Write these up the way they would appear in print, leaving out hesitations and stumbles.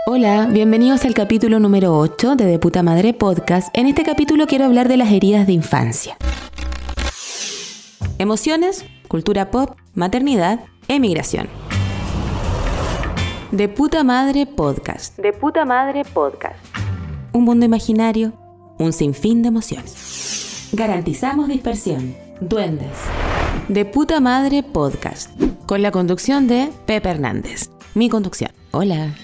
Hola, bienvenidos al capítulo número 8 de Puta Madre Podcast. En este capítulo quiero hablar de las heridas de infancia. Emociones, cultura pop, maternidad, emigración. De Puta Madre Podcast. De Puta Madre Podcast. Un mundo imaginario, un sinfín de emociones. Garantizamos dispersión. Duendes. De Puta Madre Podcast. Con la conducción de Pepe Hernández. Mi conducción. Hola.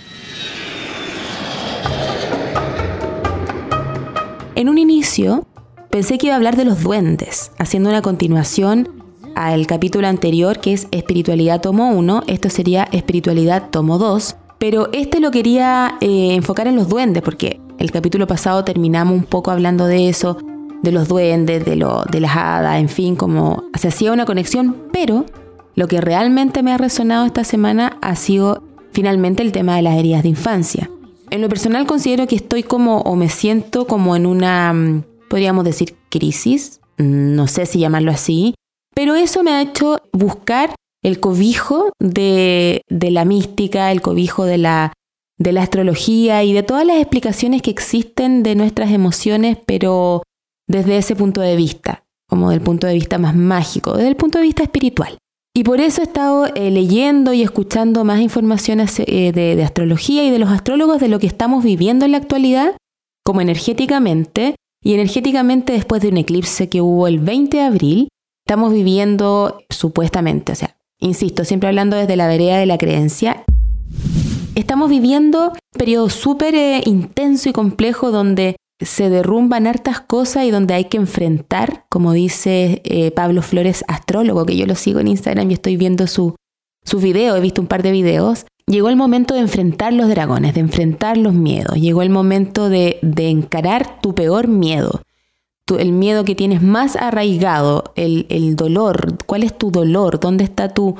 En un inicio, pensé que iba a hablar de los duendes, haciendo una continuación al capítulo anterior, que es Espiritualidad Tomo 1. Esto sería Espiritualidad Tomo 2. Pero lo quería enfocar en los duendes, porque el capítulo pasado terminamos un poco hablando de eso, de los duendes, de las hadas, en fin, como se hacía una conexión. Pero lo que realmente me ha resonado esta semana ha sido finalmente el tema de las heridas de infancia. En lo personal considero que estoy me siento como en una, podríamos decir, crisis, no sé si llamarlo así, pero eso me ha hecho buscar el cobijo de la mística, el cobijo de la astrología y de todas las explicaciones que existen de nuestras emociones, pero desde ese punto de vista, como del punto de vista más mágico, desde el punto de vista espiritual. Y por eso he estado leyendo y escuchando más información de astrología y de los astrólogos de lo que estamos viviendo en la actualidad, como energéticamente. Y energéticamente, después de un eclipse que hubo el 20 de abril, estamos viviendo supuestamente, insisto, siempre hablando desde la vereda de la creencia, estamos viviendo un periodo súper intenso y complejo donde se derrumban hartas cosas y donde hay que enfrentar, como dice Pablo Flores, astrólogo, que yo lo sigo en Instagram y estoy viendo su video, he visto un par de videos. Llegó el momento de enfrentar los dragones, de enfrentar los miedos. Llegó el momento de encarar tu peor miedo, el miedo que tienes más arraigado, el dolor. ¿Cuál es tu dolor? ¿Dónde está tu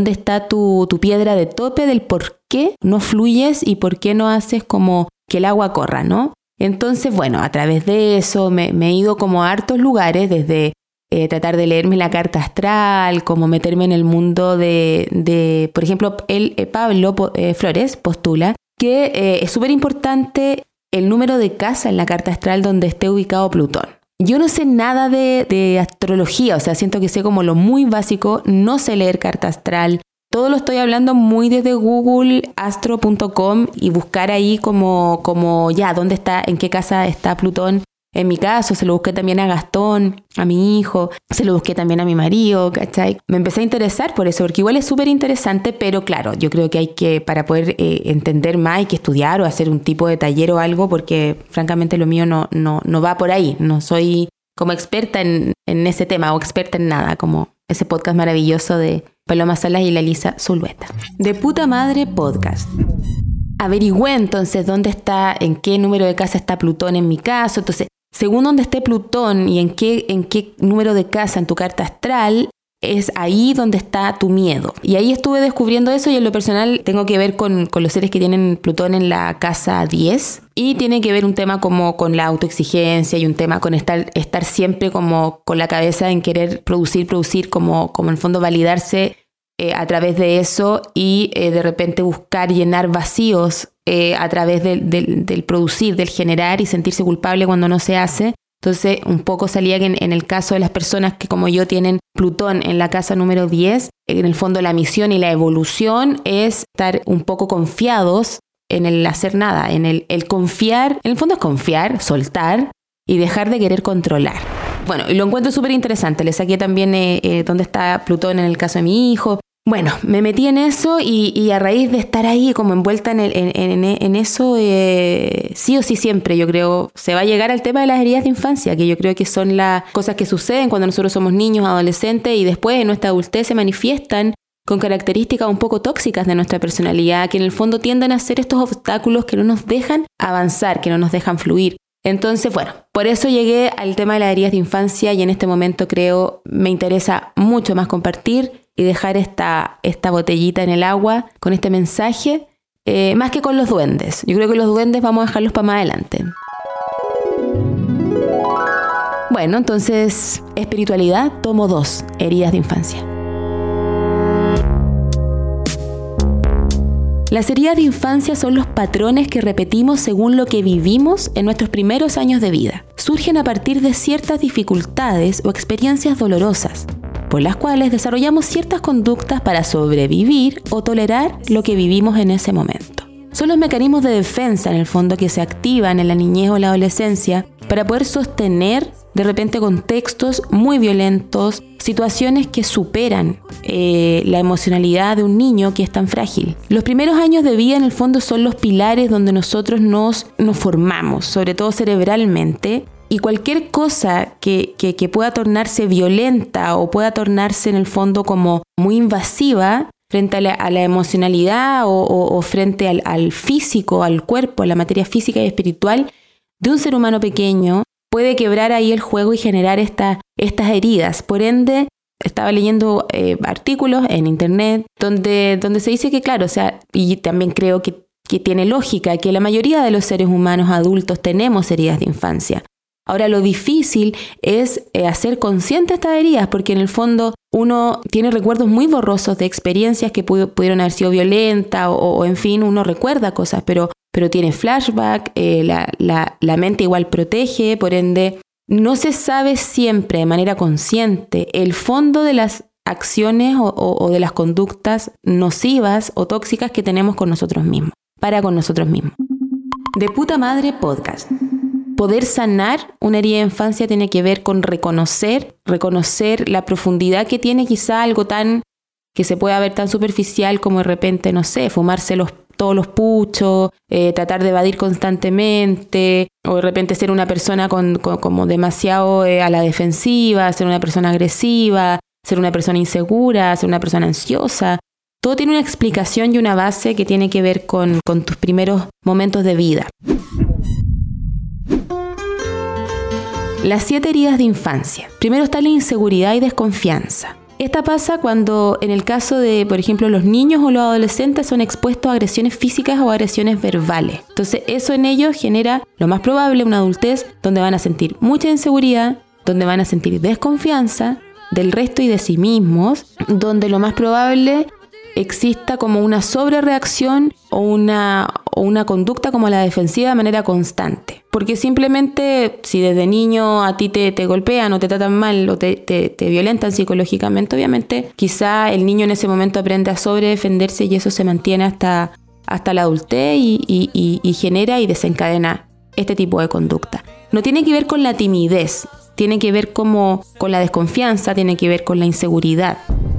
piedra de tope del por qué no fluyes y por qué no haces como que el agua corra, ¿no? Entonces, a través de eso me he ido como a hartos lugares, desde tratar de leerme la carta astral, como meterme en el mundo de por ejemplo, Pablo Flores postula que es súper importante el número de casa en la carta astral donde esté ubicado Plutón. Yo no sé nada de astrología, siento que sé como lo muy básico, no sé leer carta astral. Todo lo estoy hablando muy desde Google, astro.com y buscar ahí como dónde está, en qué casa está Plutón. En mi caso, se lo busqué también a Gastón, a mi hijo, se lo busqué también a mi marido, ¿cachai? Me empecé a interesar por eso, porque igual es súper interesante, pero claro, yo creo que para poder entender más hay que estudiar o hacer un tipo de taller o algo, porque francamente lo mío no va por ahí. No soy como experta en ese tema o experta en nada, como ese podcast maravilloso de Paloma Salas y la Elisa Zulueta. De Puta Madre Podcast. Averigüé entonces dónde está, en qué número de casa está Plutón en mi caso. Entonces, según dónde esté Plutón y en qué número de casa en tu carta astral, es ahí donde está tu miedo. Y ahí estuve descubriendo eso y en lo personal tengo que ver con los seres que tienen Plutón en la casa 10 y tiene que ver un tema como con la autoexigencia y un tema con estar siempre como con la cabeza en querer producir como en el fondo validarse a través de eso y de repente buscar llenar vacíos a través del producir, del generar y sentirse culpable cuando no se hace. Entonces, un poco salía que en el caso de las personas que como yo tienen Plutón en la casa número 10, en el fondo la misión y la evolución es estar un poco confiados en el hacer nada, en el confiar. En el fondo es confiar, soltar y dejar de querer controlar. Y lo encuentro súper interesante. Le saqué también dónde está Plutón en el caso de mi hijo. Me metí en eso y a raíz de estar ahí como envuelta en eso, sí o sí siempre, yo creo, se va a llegar al tema de las heridas de infancia, que yo creo que son las cosas que suceden cuando nosotros somos niños, adolescentes y después en nuestra adultez se manifiestan con características un poco tóxicas de nuestra personalidad, que en el fondo tienden a ser estos obstáculos que no nos dejan avanzar, que no nos dejan fluir. Entonces, por eso llegué al tema de las heridas de infancia y en este momento creo me interesa mucho más compartir y dejar esta botellita en el agua con este mensaje, más que con los duendes. Yo creo que los duendes vamos a dejarlos para más adelante. Entonces, espiritualidad, tomo 2, heridas de infancia. Las heridas de infancia son los patrones que repetimos según lo que vivimos en nuestros primeros años de vida. Surgen a partir de ciertas dificultades o experiencias dolorosas, por las cuales desarrollamos ciertas conductas para sobrevivir o tolerar lo que vivimos en ese momento. Son los mecanismos de defensa, en el fondo, que se activan en la niñez o la adolescencia para poder sostener de repente contextos muy violentos, situaciones que superan la emocionalidad de un niño que es tan frágil. Los primeros años de vida, en el fondo, son los pilares donde nosotros nos formamos, sobre todo cerebralmente, y cualquier cosa que pueda tornarse violenta o pueda tornarse, en el fondo, como muy invasiva frente a la emocionalidad o frente al físico, al cuerpo, a la materia física y espiritual de un ser humano pequeño, puede quebrar ahí el juego y generar estas heridas. Por ende, estaba leyendo artículos en internet donde se dice que, claro, o sea, y también creo que tiene lógica, que la mayoría de los seres humanos adultos tenemos heridas de infancia. Ahora, lo difícil es hacer consciente estas heridas, porque en el fondo uno tiene recuerdos muy borrosos de experiencias que pudieron haber sido violentas o en fin, uno recuerda cosas, pero tiene flashback, la mente igual protege, por ende no se sabe siempre de manera consciente el fondo de las acciones o de las conductas nocivas o tóxicas que tenemos con nosotros mismos, con nosotros mismos. De Puta Madre Podcast. Poder sanar una herida de infancia tiene que ver con reconocer la profundidad que tiene quizá algo tan que se puede ver tan superficial como de repente, no sé, fumarse todos los puchos, tratar de evadir constantemente, o de repente ser una persona como demasiado a la defensiva, ser una persona agresiva, ser una persona insegura, ser una persona ansiosa. Todo tiene una explicación y una base que tiene que ver con tus primeros momentos de vida. Las 7 heridas de infancia. Primero está la inseguridad y desconfianza. Esta pasa cuando, en el caso de, por ejemplo, los niños o los adolescentes son expuestos a agresiones físicas o agresiones verbales. Entonces, eso en ellos genera, lo más probable, una adultez donde van a sentir mucha inseguridad, donde van a sentir desconfianza del resto y de sí mismos, donde lo más probable exista como una sobrereacción o una conducta como la defensiva de manera constante. Porque simplemente si desde niño a ti te golpean o te tratan mal o te violentan psicológicamente, obviamente quizá el niño en ese momento aprende a sobredefenderse y eso se mantiene hasta la adultez y genera y desencadena este tipo de conducta. No tiene que ver con la timidez, tiene que ver con la desconfianza, tiene que ver con la inseguridad.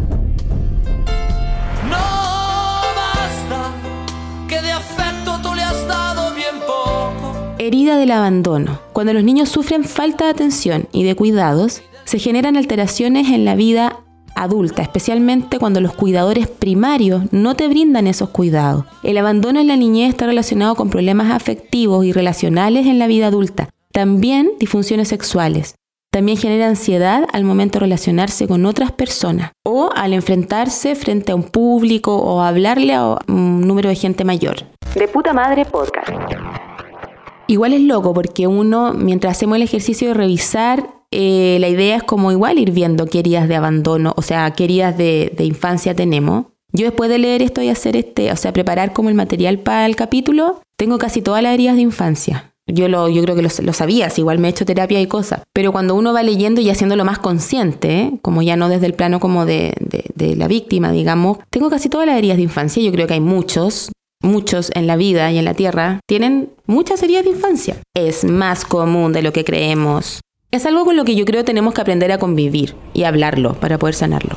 Herida del abandono. Cuando los niños sufren falta de atención y de cuidados, se generan alteraciones en la vida adulta, especialmente cuando los cuidadores primarios no te brindan esos cuidados. El abandono en la niñez está relacionado con problemas afectivos y relacionales en la vida adulta. También disfunciones sexuales. También genera ansiedad al momento de relacionarse con otras personas o al enfrentarse frente a un público o hablarle a un número de gente mayor. De Puta Madre Podcast. Igual es loco porque uno, mientras hacemos el ejercicio de revisar, la idea es como igual ir viendo qué heridas de abandono, o sea, qué heridas de infancia tenemos. Yo después de leer esto y hacer preparar como el material para el capítulo, tengo casi todas las heridas de infancia. Yo creo que lo sabías, igual me he hecho terapia y cosas. Pero cuando uno va leyendo y haciéndolo más consciente, como ya no desde el plano como de la víctima, digamos, tengo casi todas las heridas de infancia. Yo creo que hay muchos en la vida y en la tierra tienen muchas heridas de infancia. Es más común de lo que creemos. Es algo con lo que yo creo tenemos que aprender a convivir y hablarlo para poder sanarlo.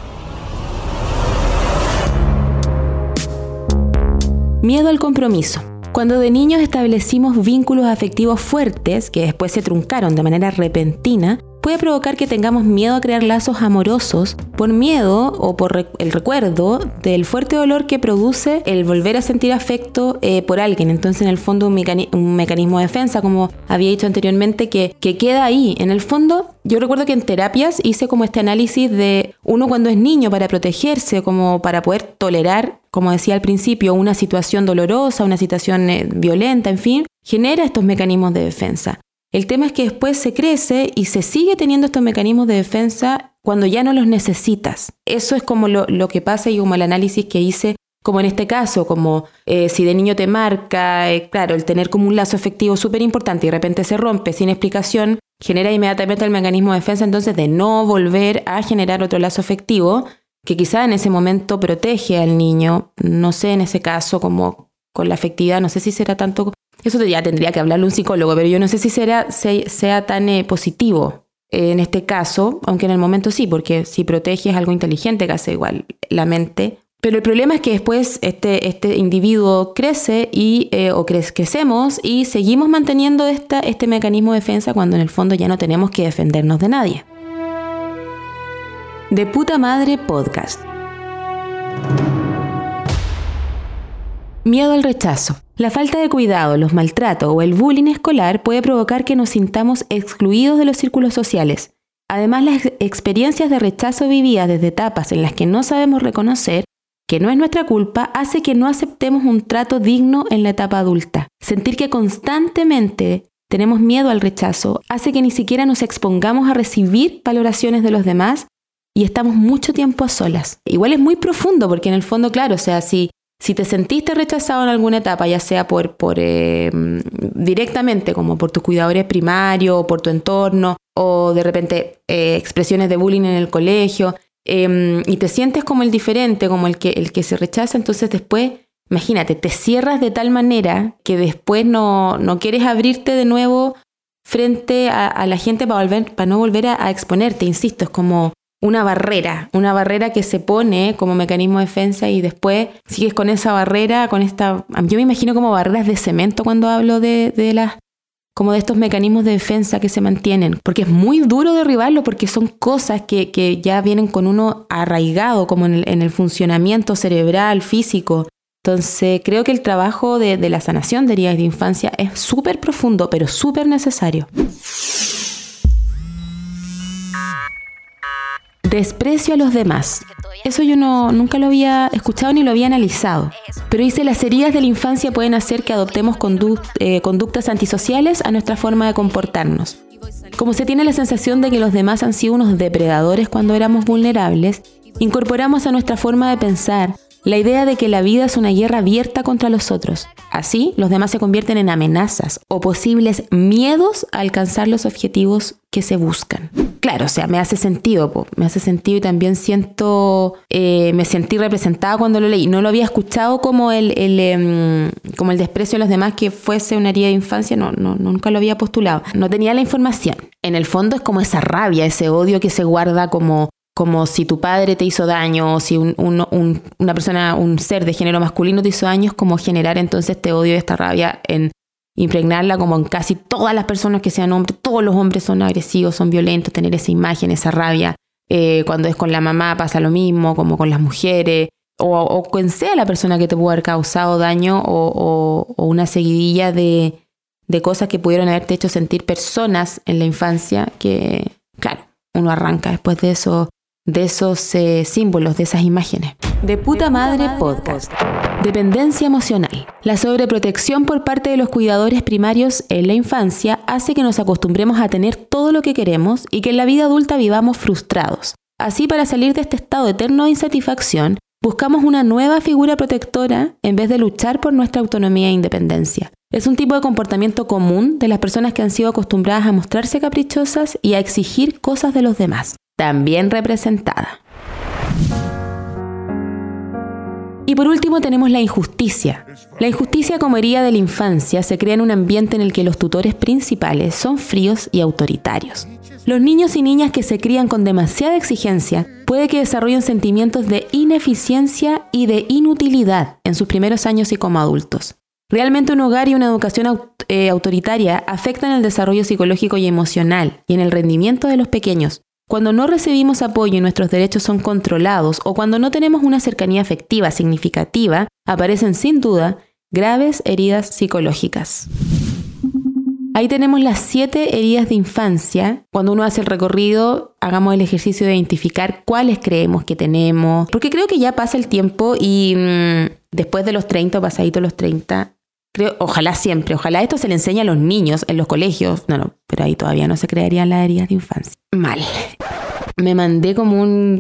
Miedo al compromiso. Cuando de niños establecimos vínculos afectivos fuertes que después se truncaron de manera repentina, puede provocar que tengamos miedo a crear lazos amorosos por miedo o por el recuerdo del fuerte dolor que produce el volver a sentir afecto por alguien. Entonces, en el fondo, un mecanismo de defensa, como había dicho anteriormente, que queda ahí. En el fondo, yo recuerdo que en terapias hice como este análisis de uno cuando es niño para protegerse, como para poder tolerar, como decía al principio, una situación dolorosa, una situación violenta, en fin, genera estos mecanismos de defensa. El tema es que después se crece y se sigue teniendo estos mecanismos de defensa cuando ya no los necesitas. Eso es como lo que pasa y como el análisis que hice como en este caso, como si de niño te marca, claro, el tener como un lazo afectivo súper importante y de repente se rompe sin explicación, genera inmediatamente el mecanismo de defensa entonces de no volver a generar otro lazo afectivo que quizá en ese momento protege al niño, no sé, en ese caso como con la afectividad, no sé si será tanto, eso ya tendría que hablarle un psicólogo, pero yo no sé si sea tan positivo en este caso, aunque en el momento sí, porque si protege es algo inteligente que hace igual la mente. Pero el problema es que después este individuo crece crecemos y seguimos manteniendo este mecanismo de defensa cuando en el fondo ya no tenemos que defendernos de nadie. De Puta Madre Podcast. Miedo al rechazo. La falta de cuidado, los maltratos o el bullying escolar puede provocar que nos sintamos excluidos de los círculos sociales. Además, las experiencias de rechazo vividas desde etapas en las que no sabemos reconocer que no es nuestra culpa hace que no aceptemos un trato digno en la etapa adulta. Sentir que constantemente tenemos miedo al rechazo hace que ni siquiera nos expongamos a recibir valoraciones de los demás y estamos mucho tiempo a solas. Igual es muy profundo porque en el fondo, claro, o sea, si te sentiste rechazado en alguna etapa, ya sea por directamente, como por tus cuidadores primarios, o por tu entorno, o de repente expresiones de bullying en el colegio, y te sientes como el diferente, como el que se rechaza, entonces después, imagínate, te cierras de tal manera que después no quieres abrirte de nuevo frente a la gente para no volver a exponerte, insisto, es como una barrera que se pone como mecanismo de defensa y después sigues con esa barrera, yo me imagino como barreras de cemento cuando hablo de estos mecanismos de defensa que se mantienen, porque es muy duro derribarlo porque son cosas que ya vienen con uno arraigado como en el funcionamiento cerebral, físico. Entonces creo que el trabajo de la sanación de heridas de infancia es súper profundo, pero súper necesario. Desprecio a los demás. Eso yo nunca lo había escuchado ni lo había analizado. Pero dice, las heridas de la infancia pueden hacer que adoptemos conductas antisociales a nuestra forma de comportarnos. Como se tiene la sensación de que los demás han sido unos depredadores cuando éramos vulnerables, incorporamos a nuestra forma de pensar la idea de que la vida es una guerra abierta contra los otros. Así, los demás se convierten en amenazas o posibles miedos a alcanzar los objetivos que se buscan. Claro, o sea, me hace sentido y también me sentí representada cuando lo leí. No lo había escuchado como el desprecio a los demás que fuese una herida de infancia, nunca lo había postulado. No tenía la información. En el fondo es como esa rabia, ese odio que se guarda como si tu padre te hizo daño, o si una persona, un ser de género masculino te hizo daño, es como generar entonces este odio y esta rabia en impregnarla como en casi todas las personas que sean hombres. Todos los hombres son agresivos, son violentos, tener esa imagen, esa rabia. Cuando es con la mamá pasa lo mismo, como con las mujeres, o quien sea la persona que te pudo haber causado daño o una seguidilla de cosas que pudieron haberte hecho sentir personas en la infancia que, claro, uno arranca después de esos símbolos, de esas imágenes. De Puta Madre Podcast. Dependencia emocional. La sobreprotección por parte de los cuidadores primarios en la infancia hace que nos acostumbremos a tener todo lo que queremos y que en la vida adulta vivamos frustrados. Así, para salir de este estado eterno de insatisfacción, buscamos una nueva figura protectora en vez de luchar por nuestra autonomía e independencia. Es un tipo de comportamiento común de las personas que han sido acostumbradas a mostrarse caprichosas y a exigir cosas de los demás, también representada. Y por último tenemos la injusticia. La injusticia como herida de la infancia se crea en un ambiente en el que los tutores principales son fríos y autoritarios. Los niños y niñas que se crían con demasiada exigencia puede que desarrollen sentimientos de ineficiencia y de inutilidad en sus primeros años y como adultos. Realmente un hogar y una educación autoritaria afectan el desarrollo psicológico y emocional y en el rendimiento de los pequeños. Cuando no recibimos apoyo y nuestros derechos son controlados o cuando no tenemos una cercanía afectiva significativa, aparecen sin duda graves heridas psicológicas. Ahí tenemos las 7 heridas de infancia. Cuando uno hace el recorrido, hagamos el ejercicio de identificar cuáles creemos que tenemos. Porque creo que ya pasa el tiempo y después de los 30 o pasadito los 30, ojalá esto se le enseña a los niños en los colegios. Pero ahí todavía no se crearían las heridas de infancia. Mal. Me mandé como un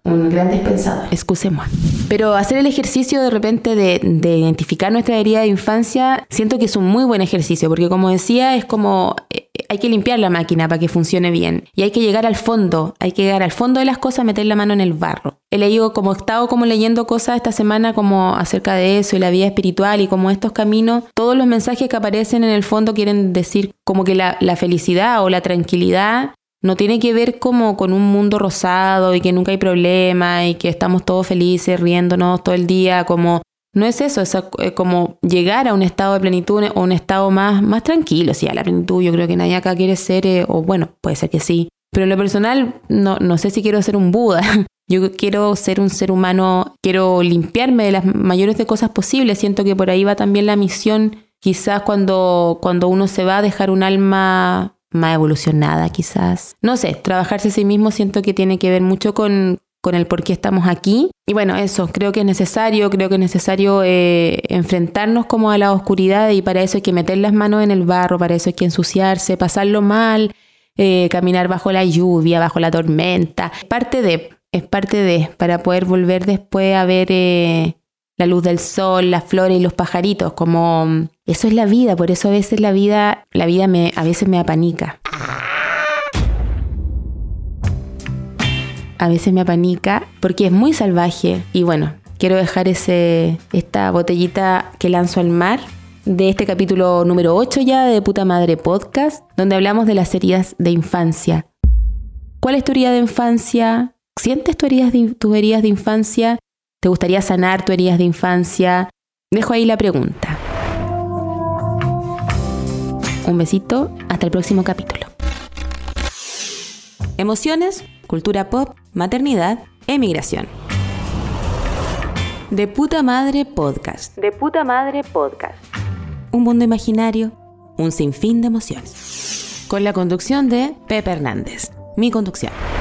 un gran dispensador. Excusez-moi. Pero hacer el ejercicio de repente de identificar nuestra herida de infancia, siento que es un muy buen ejercicio, porque como decía, es como hay que limpiar la máquina para que funcione bien. Y hay que llegar al fondo de las cosas, meter la mano en el barro. He leído, como he estado como leyendo cosas esta semana como acerca de eso y la vida espiritual y como estos caminos, todos los mensajes que aparecen en el fondo quieren decir como que la felicidad o la tranquilidad no tiene que ver como con un mundo rosado y que nunca hay problema y que estamos todos felices, riéndonos todo el día, como no es eso, es como llegar a un estado de plenitud o un estado más tranquilo. Sí, a la plenitud yo creo que nadie acá quiere ser, o bueno, puede ser que sí, pero en lo personal no sé si quiero ser un Buda. Yo quiero ser un ser humano, quiero limpiarme de las mayores de cosas posibles. Siento que por ahí va también la misión, quizás cuando uno se va a dejar un alma más evolucionada, quizás. No sé, trabajarse a sí mismo siento que tiene que ver mucho con el por qué estamos aquí. Y bueno, eso, creo que es necesario enfrentarnos como a la oscuridad, y para eso hay que meter las manos en el barro, para eso hay que ensuciarse, pasarlo mal, caminar bajo la lluvia, bajo la tormenta. Es parte de, para poder volver después a ver la luz del sol, las flores y los pajaritos, como eso es la vida. Por eso a veces la vida a veces me apanica. A veces me apanica porque es muy salvaje. Y bueno, quiero dejar esta botellita que lanzo al mar de este capítulo número 8 ya de Puta Madre Podcast, donde hablamos de las heridas de infancia. ¿Cuál es tu herida de infancia? ¿Sientes tus heridas de infancia? ¿Te gustaría sanar tus heridas de infancia? Dejo ahí la pregunta. Un besito, hasta el próximo capítulo. Emociones, cultura pop, maternidad, emigración. De Puta Madre Podcast. De Puta Madre Podcast. Un mundo imaginario, un sinfín de emociones. Con la conducción de Pepe Hernández. Mi conducción.